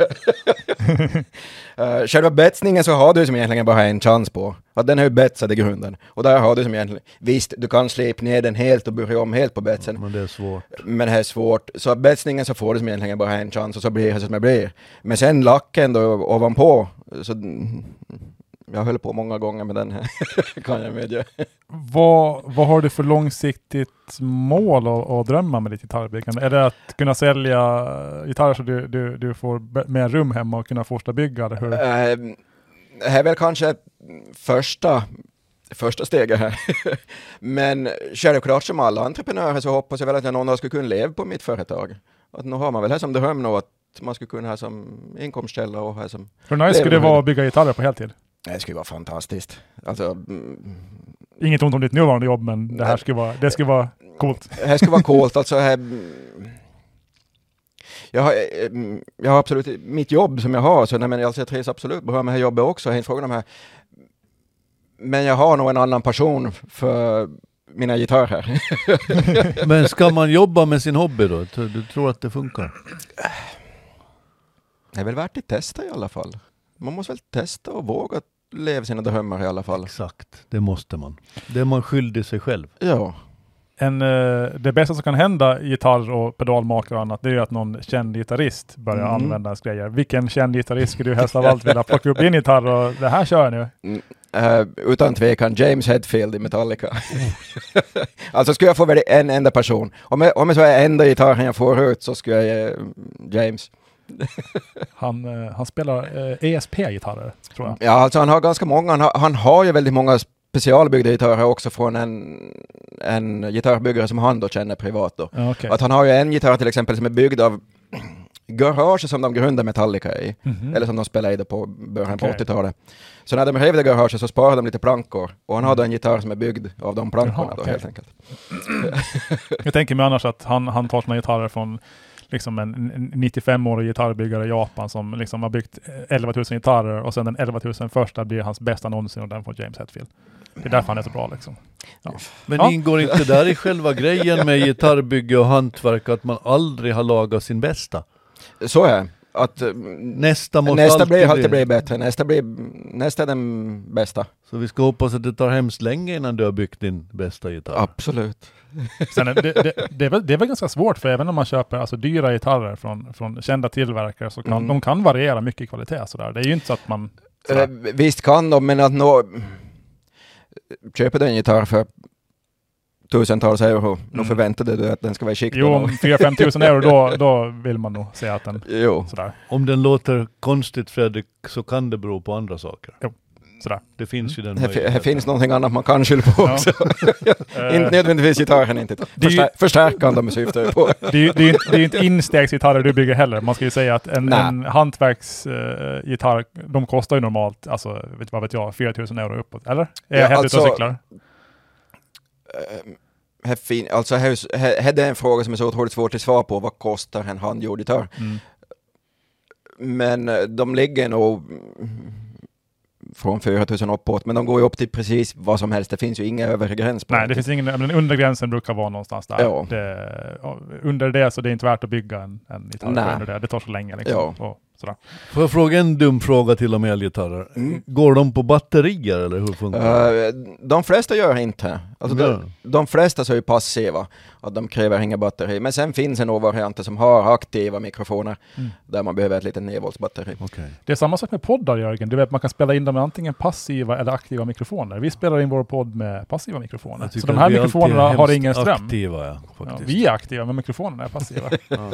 uh, själva betsningen så har du som egentligen bara en chans på. Att den är ju betsad i grunden. Och där har du som egentligen, visst du kan slipa ner den helt och börja om helt på betsen. Ja, men det är svårt. Men det är svårt. Så betsningen så får du som egentligen bara en chans och så blir det som det blir. Men sen lacken då ovanpå, så jag höll på många gånger med den här, kan jag medge. Vad, vad har du för långsiktigt mål och, och drömma med ditt gitarrbyggande? Är det att kunna sälja gitarrer så du, du, du får mer rum hemma och kunna fortsätta bygga? Eller hur? Uh, det är väl kanske första, första steget här. Men självklart som alla entreprenörer så hoppas jag väl att jag någon dag skulle kunna leva på mitt företag. Att nu har man väl här som dröm nu att man skulle kunna ha som inkomstkälla och ha som... Hur nice skulle det vara att bygga gitarrer på heltid? Det skulle vara fantastiskt. Alltså, mm, inget ont om ditt nuvarande jobb, men det här skulle vara, det skulle vara coolt. Det här skulle vara coolt. Alltså, här, jag, har, jag har absolut mitt jobb som jag har, så nej, men alltså, jag trivs absolut bra med det här jobbet också. Jag frågan om här. Men jag har nog en annan passion för mina gitarrer. Men ska man jobba med sin hobby då? Du tror att det funkar? Det är väl värt att testa i alla fall. Man måste väl testa och våga leva sina drömmar i alla fall. Exakt, det måste man. Det är man skyldig sig själv. Ja. En, uh, det bästa som kan hända gitarr- och pedalmakare och annat, det är ju att någon känd gitarrist börjar mm. använda hans grejer. Vilken känd gitarrist skulle du helst av allt vilja plocka upp din gitarr och det här kör jag nu? Mm. Uh, utan tvekan James Hetfield i Metallica. Alltså skulle jag få välja en enda person. Om jag, om jag så är enda gitarren jag får ut så skulle jag ge uh, James. han, uh, han spelar uh, E S P-gitarrer, tror jag. Ja, alltså han har ganska många. Han har, han har ju väldigt många specialbyggda gitarrer också från en, en gitarrbyggare som han då känner privat då. Ja, okay. Att han har ju en gitarr till exempel som är byggd av garage som de grundade Metallica i. Mm-hmm. Eller som de spelade i det på början okay. på åttiotalet. Så när de rev det garage så sparade de lite plankor. Och han mm. hade en gitarr som är byggd av de plankorna. Jaha, då, okay. helt enkelt. Jag tänker mig annars att han, han tar sina gitarrer från liksom en, en nittiofem-årig gitarrbyggare i Japan som liksom har byggt elva tusen gitarrer och sen den elva tusen första blir hans bästa någonsin och den får James Hetfield. Det är därför han är så bra liksom. Ja. Men ja. ingår inte där i själva grejen med gitarrbygge och hantverk att man aldrig har lagat sin bästa? Så är att nästa måste nästa alltid blir alltid bli bättre. Nästa blir nästa är den bästa. Så vi ska hoppas att det tar hemskt länge innan du har byggt din bästa gitarr. Absolut. Sen är det, det, det, är väl, det är väl ganska svårt för även om man köper alltså, dyra gitarrer från, från kända tillverkare så kan mm. de kan variera mycket i kvalitet sådär. Det är ju inte så att man äh, visst kan de, men att nå köper du en gitarr för tusentals euro, mm. då förväntade du att den ska vara i skick. Jo, om fyra till fem tusen euro då, då vill man nog säga att den jo. Sådär. Om den låter konstigt, Fredrik, så kan det bero på andra saker. Jo. Sådär. Det finns ju den här, här finns någonting annat man kan skylla på också. Ja. Inte nödvändigtvis gitarren, inte. Förstär, förstärkande med syfte på. Det är ju det är, det är inte instegsgitarrer du bygger heller. Man ska ju säga att en, en hantverksgitarr, uh, de kostar ju normalt, alltså vet, vad vet jag, fyra tusen euro uppåt. Eller? Är jag ja, alltså, och cyklar? Uh, här fin, alltså här, här, här är en fråga som är så otroligt svårt att svara på. Vad kostar en handgjord gitarr? Mm. Men de ligger nog från fyra tusen uppåt, men de går ju upp till precis vad som helst. Det finns ju inga övre gräns på. Nej, det finns ingen, men undergränsen brukar vara någonstans där. Ja. Det, under det så det är inte värt att bygga en, en gitarr under det. Det tar så länge liksom. Ja. Och sådär. Får jag fråga en dum fråga till om elgitarrer? Mm. Går de på batterier eller hur funkar det? Uh, de flesta gör inte. Alltså ja. de, de flesta så är ju passiva. Att de kräver inga batteri. Men sen finns det några varianter som har aktiva mikrofoner. Mm. Där man behöver ett litet nio volts batteri. Okay. Det är samma sak med poddar, Jörgen. Du vet, man kan spela in dem med antingen passiva eller aktiva mikrofoner. Vi spelar in vår podd med passiva mikrofoner. Så de här mikrofonerna har ingen ström. Aktiva, ja, faktiskt. Ja, vi är aktiva, men mikrofonerna är passiva.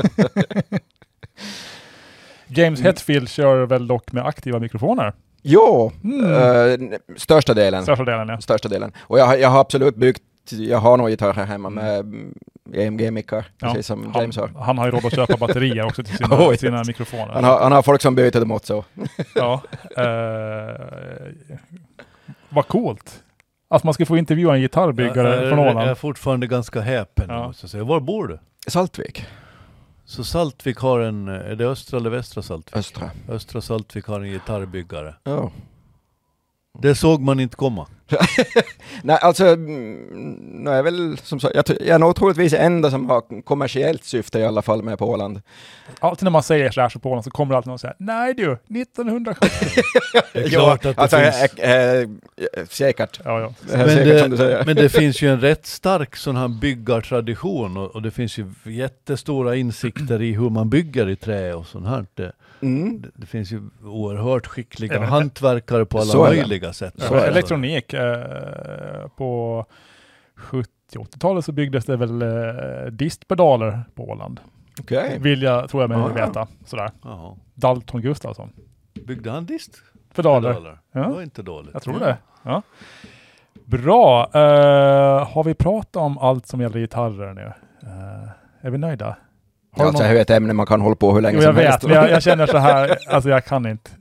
James Hetfield kör väl dock med aktiva mikrofoner? Jo, mm. uh, största delen. Största delen, ja. Största delen. Och jag, jag har absolut byggt, jag har några gitarrer här hemma med E M G-mickar, precis ja, som James han, har. Han har ju råd att köpa batterier också till sina, oh, sina mikrofoner. Han har, han har folk som byter dem åt så. Ja. Uh, vad coolt. Att man ska få intervjua en gitarrbyggare jag, från Åland. Jag är fortfarande ganska häpen. Ja. Måste jag säga. Var bor du? Saltvik. Så Saltvik har en, är det östra eller västra Saltvik? Östra. Östra Saltvik har en gitarrbyggare. Ja. Det såg man inte komma. Nej, alltså, mm, jag är väl som sagt, jag, jag är nog troligtvis enda som har kommersiellt syfte i alla fall med på Åland. Alltid när man säger så här så på Åland så kommer det alltid någon säga nej du, nittonhundrasjuttio. Det är klart att det alltså, finns... Äh, äh, äh, säkert. Ja, ja. Äh, Men säkert som du säger. det, men det finns ju en rätt stark sån här byggartradition och, och det finns ju jättestora insikter i hur man bygger i trä och sånt här. Det, Mm. det, det finns ju oerhört skickliga Även- hantverkare på alla Så är det. möjliga sätt. Ja, Så är det. elektronik. Eh, på sjuttio-åttiotalet så byggdes det väl eh, distpedaler på Åland. Okej. Vill jag, tror jag mig Ah. veta. Sådär. Jaha. Dalton Gustafsson. Byggde han dist? Pedaler. Pedaler. Ja. Det var inte dåligt. Jag tror det. Ja. Bra. Eh, har vi pratat om allt som gäller gitarrer nu? Eh, är vi nöjda? Har Ja, du alltså, någon- jag vet ett ämne man kan hålla på hur länge Jo, jag som vet, helst. men jag, jag känner så här, alltså jag kan inte.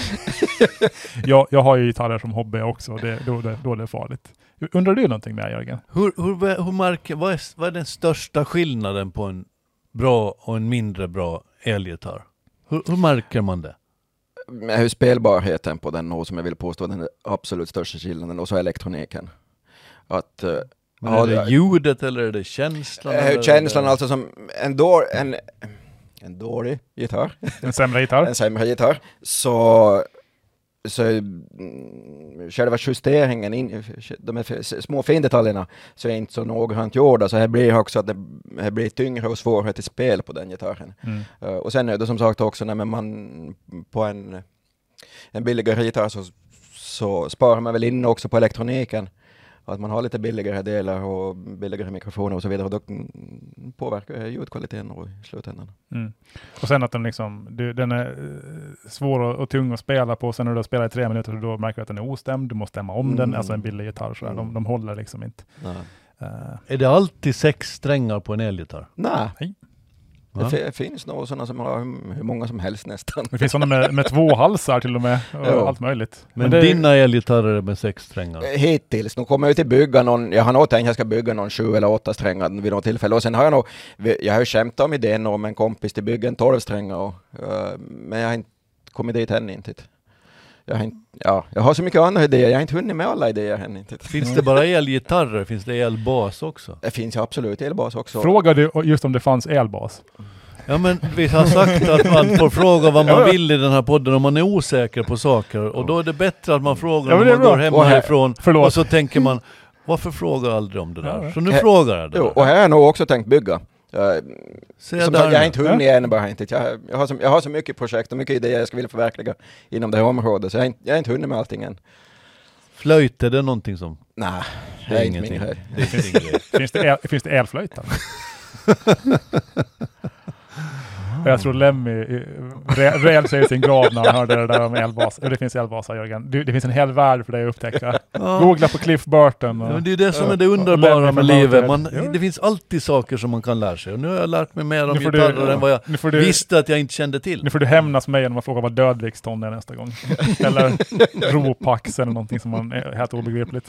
jag, jag har ju gitarrer som hobby också, det, då, det, då är det farligt. Undrar du någonting med Jörgen? Hur, hur, hur märker, vad, är, vad är den största skillnaden på en bra och en mindre bra elgitarr? Hur, hur märker man det? Jag har ju spelbarheten på den och som jag vill påstå den absolut största skillnaden och så elektroniken. Att uh, Men är det ljudet eller är det känslan? äh, eller känslan är det... alltså som en, då, en, en dålig gitarr, En sämre gitarr? en sämre gitarr, så så mm, själva justeringen, in, de här f- små findetaljerna så är inte så noggrant gjorda, så här blir också att det här blir tyngre och svårare till spel på den gitarren. Mm. Uh, och sen är det som sagt också när man på en, en billigare gitarr så, så sparar man väl in också på elektroniken. Att man har lite billigare delar och billigare mikrofoner och så vidare, och då mm, påverkar ljudkvaliteten och i slutändan. Mm. Och sen att den liksom, du, den är eh, svår och, och tung att spela på, sen när du har spelat i tre minuter så då märker du att den är ostämd, du måste stämma om Mm. den, alltså en billig gitarr så här, Mm. de, de håller liksom inte. Nej. Uh, Är det alltid sex strängar på en elgitarr? Nej. Nej. Det Va? fi- finns nog sådana som har hur hur många som helst nästan. det finns sådana med, med två halsar till och med, och Ja. allt möjligt. Men, det, dina elgitarrer är med sex strängar? Hittills, nu kommer jag till bygga någon, jag har nog tänkt att jag ska bygga någon sju eller åtta strängar vid något tillfälle, och sen har jag nog, jag har ju skämt om idén om en kompis till bygga en tolv strängar, och, uh, men jag har inte kommit dit än inte. Jag har, inte, ja, jag har så mycket andra idéer, jag har inte hunnit med alla idéer än inte. Finns det bara elgitarrer? Finns det elbas också? Det finns ju absolut elbas också. Frågar du just om det fanns elbas? Ja, men vi har sagt att man får fråga vad man vill i den här podden om man är osäker på saker, och då är det bättre att man frågar Ja, men om det är man går bra. hemma Och här- härifrån, Förlåt. och så tänker man, varför frågar jag aldrig om det där? Ja. Så nu Här- frågar jag det Jo, där. och här har jag nog också tänkt bygga. Uh, Se som där sagt, jag har nu. inte hunnit än, bara inte. Jag, jag, har så, jag har så mycket projekt och mycket idéer jag skulle vilja förverkliga inom det här området, så jag har inte, jag har inte hunnit med allting än. Flöjt, är det någonting som... Nej, Det det är är inte min ingenting. grej. Det är ingen grej. Finns det, el, finns det elflöjtar? Jag tror Lemmy re- räl sig i sin grav när han hörde det där om elbas. Det finns elbasar, Jörgen. Du, det finns en hel värld för dig att upptäcka. Ja. Googla på Cliff Burton. Ja, Och, men det är det som Ja. är det Och underbara Lemmy med från livet. Mountaineer. Man, Ja. det finns alltid saker som man kan lära sig. Och nu har jag lärt mig mer om Nu får du- gitarrer än vad jag nu får du- visste att jag inte kände till. nu får du hämnas mig genom att fråga vad dödviktston är nästa gång. Eller ropax eller någonting som man är helt obegripligt.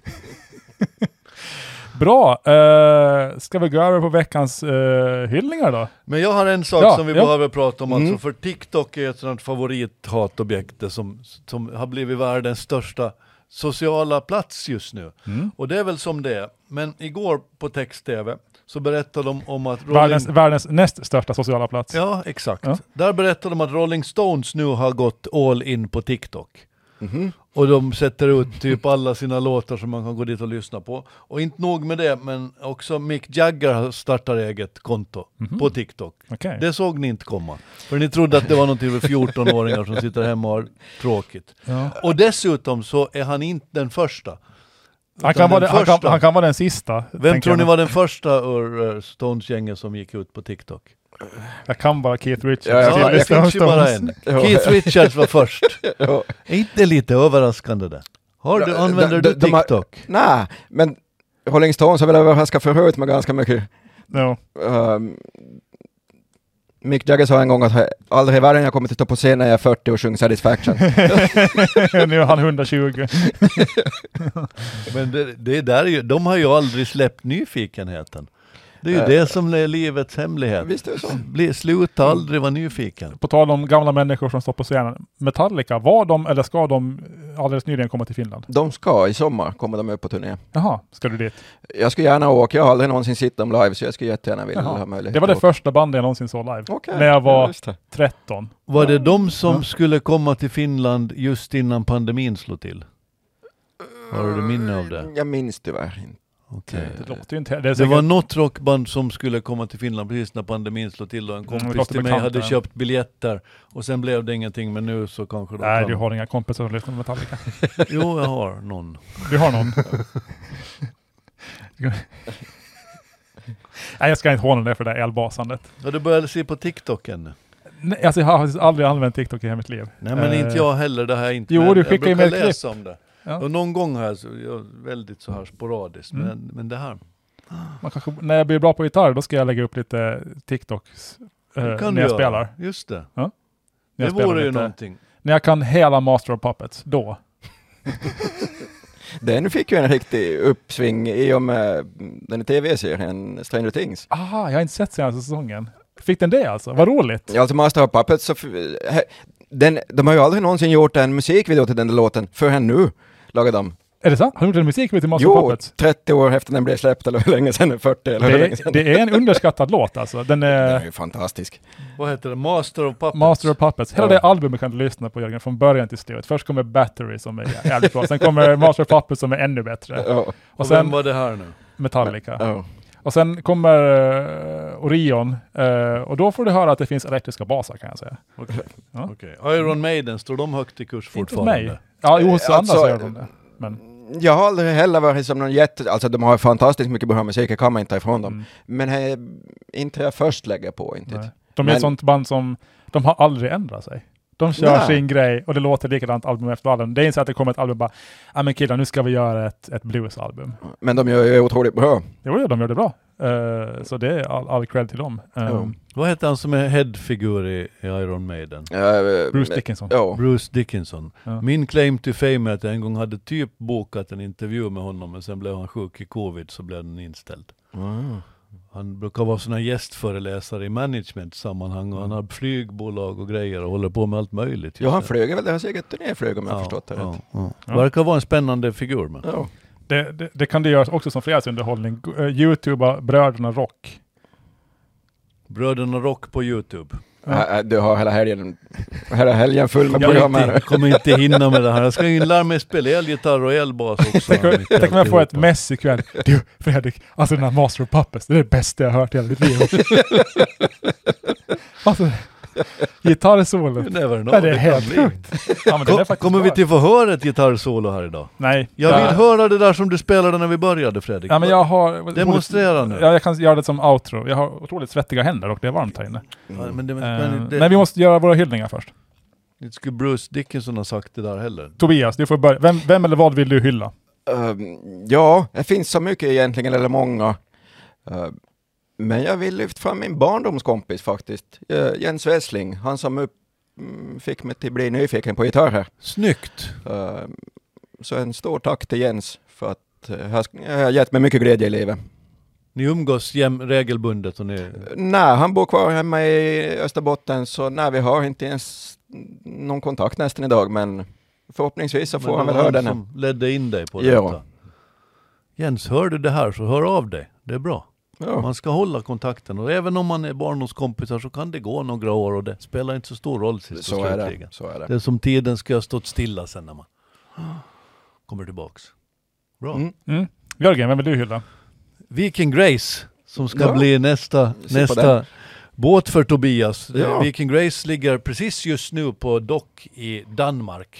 Bra. Uh, ska vi gå över på veckans uh, hyllningar då? Men jag har en sak Ja, som vi ja. behöver prata om. Mm. Alltså, för TikTok är ett sådant favorithatobjekt som, som har blivit världens största sociala plats just nu. Mm. Och det är väl som det är. Men igår på text-tv så berättade de om att Rolling... Världens, världens näst största sociala plats. Ja, exakt. Ja. Där berättade de att Rolling Stones nu har gått all in på TikTok. Mhm. Och de sätter ut typ alla sina låtar som man kan gå dit och lyssna på. Och inte nog med det, men också Mick Jagger startar eget konto på TikTok. Okej. Det såg ni inte komma. För ni trodde att det var någonting för fjorton-åringar som sitter hemma och har tråkigt. Ja. Och dessutom så är han inte den första. Han, Utan kan vara den den, han, kan, första. han kan vara den sista. Vem tänker tror ni jag. var den första ur uh, Stones-gänget som gick ut på TikTok? Jag kan bara Keith Richards. Ja, ja, till Ja, det Stones. finns ju bara en. Ja. Keith Richards var först. Ja. Är inte lite överraskande det? Har du, Ja, använder de- du de- de har- TikTok? Nej, men Rolling Stones har väl överraskat förut med ganska mycket. Ja. Um, Mick Jagger sa en gång att aldrig i världen jag kommer att stå på scen när jag är fyrtio och sjunger Satisfaction. Nu är han hundratjugo. Men det, det där är ju, de har ju aldrig släppt nyfikenheten. Det är ju äh, det som är livets hemlighet. Visst är det så. Bli, sluta aldrig vara nyfiken. På tal om gamla människor som står på scenen. Metallica, var de eller ska de alldeles nyligen komma till Finland? De ska i sommar komma de upp på turné. Jaha, ska du dit? Jag skulle gärna åka. Jag har aldrig någonsin sett dem live så jag skulle jättegärna vilja ha möjlighet. Det var det första bandet jag någonsin såg live. Okay. När jag var tretton. Var det de som ja. skulle komma till Finland just innan pandemin slog till? Har du minne av det? Jag minns tyvärr inte. Okay. Det, låter ju inte, det, det säkert... var något rockband som skulle komma till Finland precis när pandemin slog till och en kompis mm, till mig hade den. köpt biljetter och sen blev det ingenting, men nu så kanske de Nej, kan... du har inga kompisar som lyssnar på Metallica. Jo, jag har någon. Du har någon? Nej, jag ska inte hålla det för det elbasandet. Har du börjat se på TikTok ännu? Nej, alltså jag har aldrig använt TikTok i hela mitt liv. Nej, men uh... inte jag heller, det här inte. Jo, du skickar ju med läsa om det. Ja. Och någon gång här så jag väldigt så här sporadiskt, mm. men, men det här. Man kanske, när jag blir bra på gitarr då ska jag lägga upp lite TikToks eh, när jag göra. spelar. Just det. Ja? Det vore ju någonting. När jag kan hela Master of Puppets, då. Den fick ju en riktig uppsving i och med den tv-serien Stranger Things. Aha, jag har inte sett senaste säsongen. Fick den det alltså? Vad roligt. Ja, alltså Master of Puppets så f- den, de har ju aldrig någonsin gjort en musikvideo till den där låten förrän nu lagar de. Är det sant? Har du gjort en musikvideo till Master jo, of Puppets? trettio år efter den blev släppt eller hur länge sedan? fyrtio eller hur det, länge sedan? Det är en underskattad låt alltså. Den är, den är ju fantastisk. Vad heter det? Master of Puppets? Master of Puppets. Hela ja. det albumet kan du lyssna på, Jörgen, från början till slut. Först kommer Battery som är jävligt bra. Sen kommer Master of Puppets som är ännu bättre. Ja. Och, och sen vem var det här nu? Metallica. Ja. Och sen kommer uh, Orion uh, och då får du höra att det finns elektriska basar, kan jag säga. Okej. Okay. Ja. Okay. Iron Maiden, står de högt i kurs fortfarande? Inte mig. Ja, jo, så alltså, andra gör de det. Men. Jag har aldrig heller varit som någon jätte... Alltså de har fantastiskt mycket bra musik, jag kan man inte ta ifrån dem. Mm. Men här, inte jag först lägger på, inte. Nej. De är men, ett sånt band som, de har aldrig ändrat sig. De kör nej. sin grej och det låter likadant album efter album. Det är inte så att det kommer ett album bara, ja men killar, nu ska vi göra ett, ett bluesalbum. Men de gör ju otroligt bra. Jo, de gör det bra. Uh, så det är all, all cred till dem. Um, oh. Vad heter han som är headfigur i, i Iron Maiden? Uh, Bruce Dickinson. Oh. Bruce Dickinson. Ja. Min claim to fame är att jag en gång hade typ bokat en intervju med honom, men sen blev han sjuk i covid så blev den inställd. Mm. Han brukar vara såna gästföreläsare i management-sammanhang och han har flygbolag och grejer och håller på med allt möjligt. Ja, han flög väl, det har säkert turnéflög om jag har ja, förstått det ja, rätt. ja. Ja. Verkar vara en spännande figur. Men. Ja. Det, det, det kan det göras också som fredagsunderhållning. Uh, YouTubea Bröderna Rock. Bröderna Rock på YouTube. Ja. Äh, du har hela helgen, hela helgen full med jag program här. Jag kommer inte hinna med det här. Jag ska ju lära mig spela elgitarr och elbas också. Tänk om jag får ett mess ikväll. Du, Fredrik, alltså den här Master of Puppets, det är det bästa jag har hört i hela mitt liv. Alltså, gitarrsolo. Det är, det är helt sjukt. Ja, Kom, kommer vi till få höra ett gitarrsolo här idag? Nej. Jag vill ja. höra det där som du spelade när vi började, Fredrik. Ja, men jag har... Demonstrera nu. Ja, jag kan göra det som outro. Jag har otroligt svettiga händer och det är varmt här inne. Mm. Ja, men, det, men, det, men vi måste göra våra hyllningar först. Inte skulle Bruce Dickinson ha sagt det där heller. Tobias, du får börja. Vem, vem eller vad vill du hylla? Um, ja, det finns så mycket egentligen, eller många. Uh, Men jag vill lyfta fram min barndomskompis faktiskt. Uh, Jens Wessling. Han som upp, um, fick mig till att bli nyfiken på gitarr här. Snyggt! Uh, så en stor tack till Jens för att uh, jag har gett mig mycket glädje i livet. Ni umgås jäm, regelbundet? Och ni... uh, nej, han bor kvar hemma i Österbotten så nej, vi har inte ens någon kontakt nästan idag, men förhoppningsvis så får men han väl höra den. Som ledde in dig på ja. detta. Jens, hör du det här så hör av dig. Det är bra. Ja. Man ska hålla kontakten och även om man är barndomskompisar så kan det gå några år och det spelar inte så stor roll sist så, är det. så är det. Det är som tiden ska ha stått stilla sen när man kommer tillbaks. Bra. Mm. Mm. Jörgen, vem vill du hylla? Viking Grace som ska ja. bli nästa, nästa båt för Tobias. Ja. Viking Grace ligger precis just nu på dock i Danmark.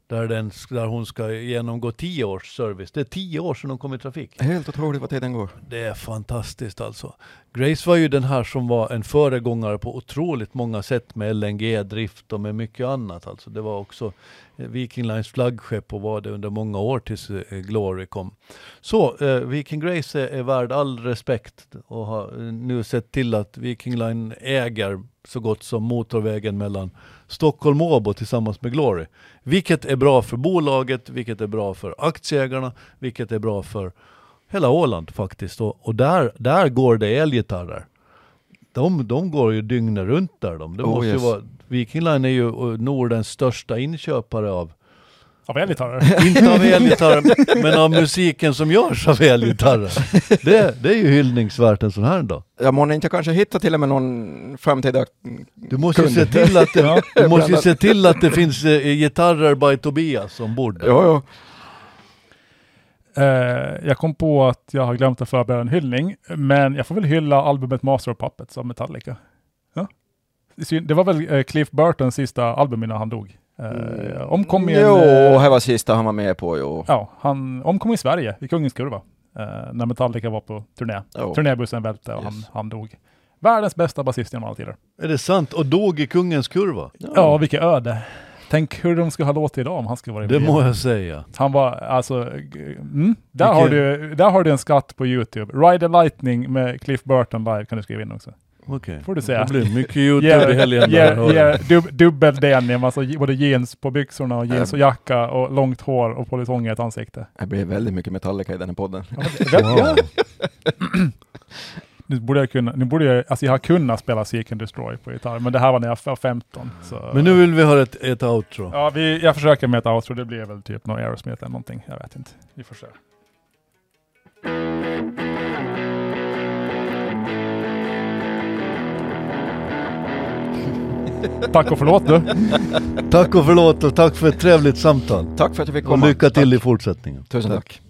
Där, den, där hon ska genomgå tio års service. Det är tio år sedan hon kom i trafik. Helt otroligt vad tiden går. Det är fantastiskt alltså. Grace var ju den här som var en föregångare på otroligt många sätt med L N G-drift och med mycket annat. Alltså det var också Viking Lines flaggskepp och var det under många år tills eh, Glory kom. Så eh, Viking Grace är, är värd all respekt och har nu sett till att Viking Line äger så gott som motorvägen mellan Stockholm och Åbo tillsammans med Glory. Vilket är bra för bolaget, vilket är bra för aktieägarna, vilket är bra för hela Åland faktiskt. Och, och där, där går det elgitarrer. De, de går ju dygnet runt där. De. Det Oh, måste yes. ju vara, Viking Line är ju Nordens största inköpare av, Av elgitarrer. inte av elgitarrer, men av musiken som görs av elgitarrer. Det, det är ju hyllningsvärt en sån här dag. Jag måste inte kanske hitta till och med någon framtida... Du måste ju Kunde. se till att det, Ja. du måste ju se till att det finns eh, gitarrer by Tobias ombord. Jo, jo. Eh, jag kom på att jag har glömt att förbereda en hyllning, men jag får väl hylla albumet Master of Puppets av Metallica. Ja? Det var väl eh, Cliff Burtons sista album innan han dog. Eh, omkom i en, Jo, eh, här var sista han var med på, jo. ja, han omkom i Sverige, i Kungens Kurva, eh, när Metallica var på turné. Jo. Turnébussen välte och han, Yes. han dog. Världens bästa basist genom alla tider. Är det sant? Och dog i kungens kurva? Ja, vilket öde. Tänk hur de skulle ha låtit idag om han skulle vara i Det bild. må jag säga. Han var alltså, g- mm, där, Vilken- har du, där har du en skatt på YouTube. Ride the Lightning med Cliff Burton live kan du skriva in också. Okej. Får du se. Det blir mycket YouTube i helgen. där, hör Ge, jag. ge, dub, dubbel D N, alltså både jeans på byxorna och jeans och jacka och långt hår och polisonger i ett ansikte. Det blir väldigt mycket Metallica i den här podden. Ja, men det- Wow. ja. Nu borde jag kunna, nu borde jag, alltså jag har kunnat spela Seek and Destroy på gitarr, men det här var när jag var femton. Så. Men nu vill vi höra ett, ett outro. Ja, vi, jag försöker med ett outro, det blir väl typ någon Aerosmith eller någonting, jag vet inte. Vi får se. Tack och förlåt du. Tack och förlåt och tack för ett trevligt samtal. Tack för att jag fick Och komma. lycka till Tack. i fortsättningen. Tusen Tack. tack.